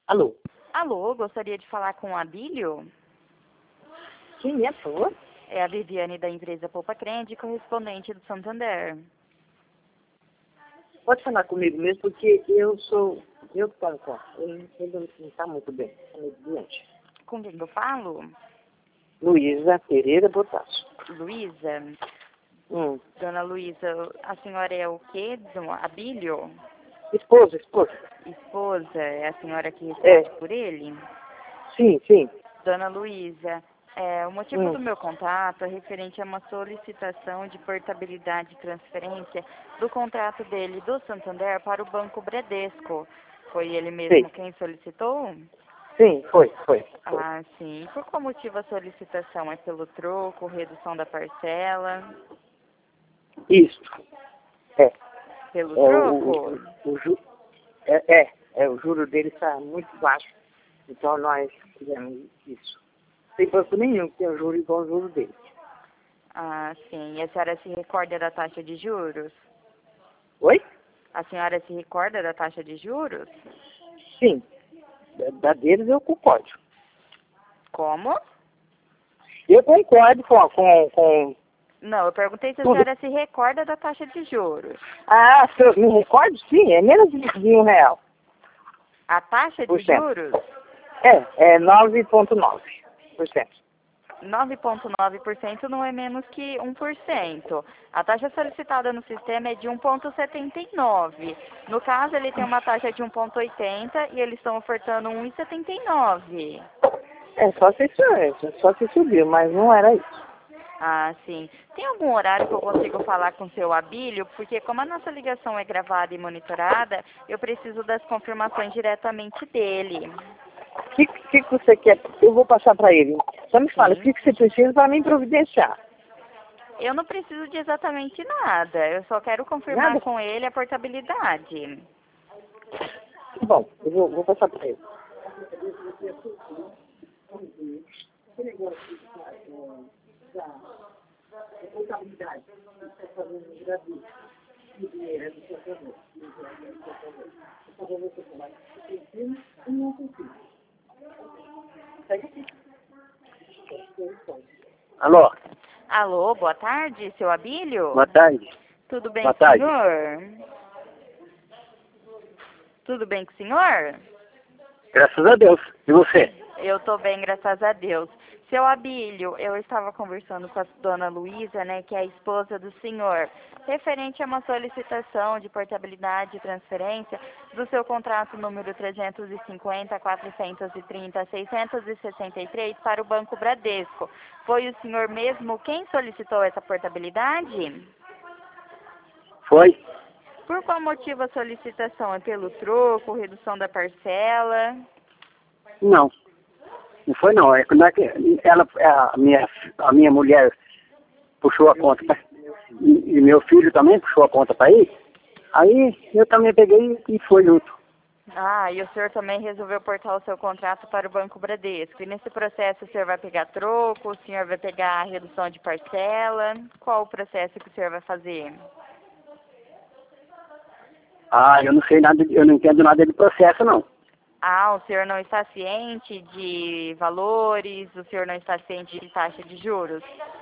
Alô? Alô, gostaria de falar com o Abílio? Quem é, por favor? É a Viviane da empresa Poupa Crente, correspondente do Santander. Pode falar comigo mesmo, porque eu que falo com ele. Ele não está muito bem, está muito doente. Com quem eu falo? Luísa Pereira Botasso. Luísa? Hum. Dona Luísa, a senhora é o quê? Abílio? Esposa. Esposa? É a senhora que responde por ele? Sim. Dona Luísa, o motivo do meu contato é referente a uma solicitação de portabilidade e transferência do contrato dele do Santander para o Banco Bradesco. Foi ele mesmo quem solicitou? Sim, foi. Ah, sim. Por qual motivo a solicitação? É pelo troco, redução da parcela? Isso. É. Pelo troco? O juro dele está muito baixo. Então nós fizemos isso. Sem banco nenhum que tem o juro igual ao juro dele. Ah, sim. E a senhora se recorda da taxa de juros? Oi? A senhora se recorda da taxa de juros? Sim. Da deles eu concordo. Como? Eu concordo com Não, eu perguntei se a tudo. senhora se recorda da taxa de juros. Ah, se eu me recordo, sim, é menos de R$ 1. A taxa de juros? É 9,9%. 9,9% não é menos que 1%. A taxa solicitada no sistema é de 1,79. No caso, ele tem uma taxa de 1,80 e eles estão ofertando 1,79. Só se subiu, mas não era isso. Ah, sim. Tem algum horário que eu consigo falar com o seu Abílio? Porque como a nossa ligação é gravada e monitorada, eu preciso das confirmações diretamente dele. O que você quer? Eu vou passar para ele. Só me fala, o Sim. que você precisa para mim providenciar? Eu não preciso de exatamente nada. Eu só quero confirmar Nada? com ele a portabilidade. Bom, eu vou passar para ele. Alô? Alô, boa tarde, seu Abílio? Boa tarde. Tudo bem Boa com o tarde. senhor? Tudo bem com o senhor? Graças a Deus. E você? Eu tô bem, graças a Deus. Seu Abílio, eu estava conversando com a dona Luísa, né, que é a esposa do senhor, referente a uma solicitação de portabilidade e transferência do seu contrato número 350-430-663 para o Banco Bradesco. Foi o senhor mesmo quem solicitou essa portabilidade? Foi? Por qual motivo a solicitação? É pelo troco, redução da parcela? Não. Não foi não. Não é que a minha mulher puxou a conta e meu filho também puxou a conta para ir. Aí eu também peguei e fui junto. Ah, e o senhor também resolveu portar o seu contrato para o Banco Bradesco. E nesse processo o senhor vai pegar troco, o senhor vai pegar redução de parcela? Qual o processo que o senhor vai fazer? Ah, eu não sei nada, eu não entendo nada de processo não. Ah, o senhor não está ciente de valores, o senhor não está ciente de taxa de juros?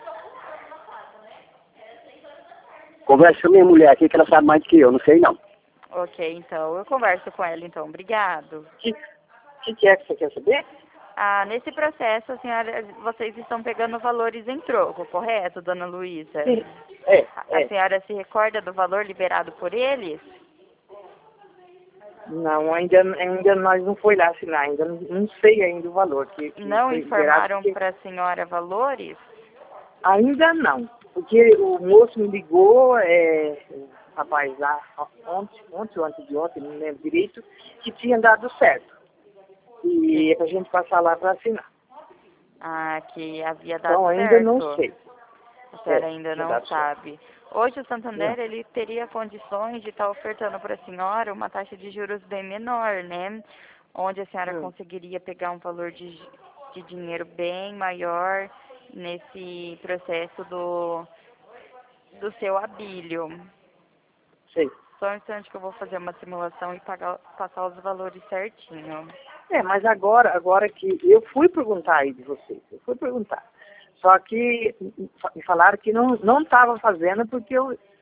Conversa com a minha mulher aqui que ela sabe mais do que eu, não sei não. Ok, então, eu converso com ela então. Obrigado. O que é que você quer saber? Ah, nesse processo, a senhora, vocês estão pegando valores em troco, correto, dona Luísa? Sim. A senhora se recorda do valor liberado por eles? Não, ainda nós não foi lá assinar, ainda não sei ainda o valor que Não foi liberado. informaram para a senhora valores? Ainda não, porque o moço me ligou, rapaz, lá ontem ou antes de ontem, não lembro direito, que tinha dado certo. E é pra gente passar lá para assinar. Ah, que havia dado Então certo. ainda não sei. A senhora ainda não dado sabe. Hoje o Santander, Não. ele teria condições de estar ofertando para a senhora uma taxa de juros bem menor, né? Onde a senhora conseguiria pegar um valor de dinheiro bem maior nesse processo do seu Abílio. Sei. Só um instante que eu vou fazer uma simulação e passar os valores certinho. Mas agora que eu fui perguntar aí de vocês, eu fui perguntar. Só que me falaram que não estava fazendo porque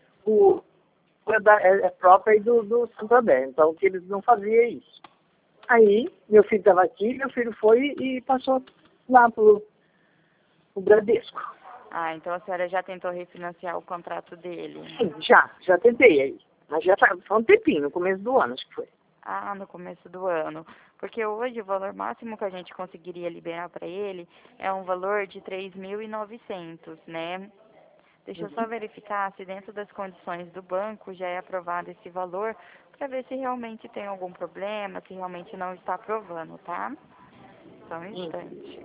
é próprio aí do Santander, então que eles não faziam isso. Aí, meu filho estava aqui, meu filho foi e passou lá pro Bradesco. Ah, então a senhora já tentou refinanciar o contrato dele? Sim, já tentei aí. Mas já foi um tempinho, no começo do ano, acho que foi. Ah, no começo do ano. Porque hoje o valor máximo que a gente conseguiria liberar para ele é um valor de 3.900, né? Deixa eu só verificar se dentro das condições do banco já é aprovado esse valor, para ver se realmente tem algum problema, se realmente não está aprovando, tá? Só um instante.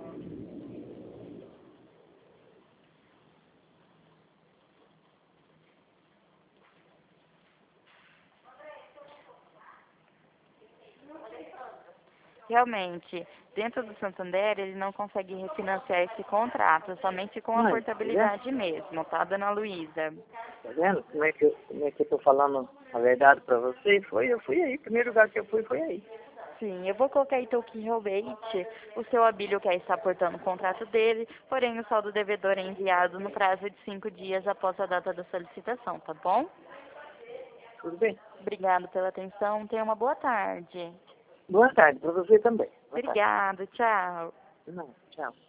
Realmente, dentro do Santander, ele não consegue refinanciar esse contrato, somente com a Mas, portabilidade mesmo, tá, dona Luísa? tá vendo como é que eu tô falando a verdade para você? Eu fui aí, o primeiro lugar que eu fui foi aí. Sim, eu vou colocar então que realmente o seu Abílio quer estar aportando o contrato dele, porém o saldo devedor é enviado no prazo de 5 dias após a data da solicitação, tá bom? Tudo bem? Obrigada pela atenção, tenha uma boa tarde. Boa tarde para você também. Boa tarde. Obrigada, tchau. Não, tchau.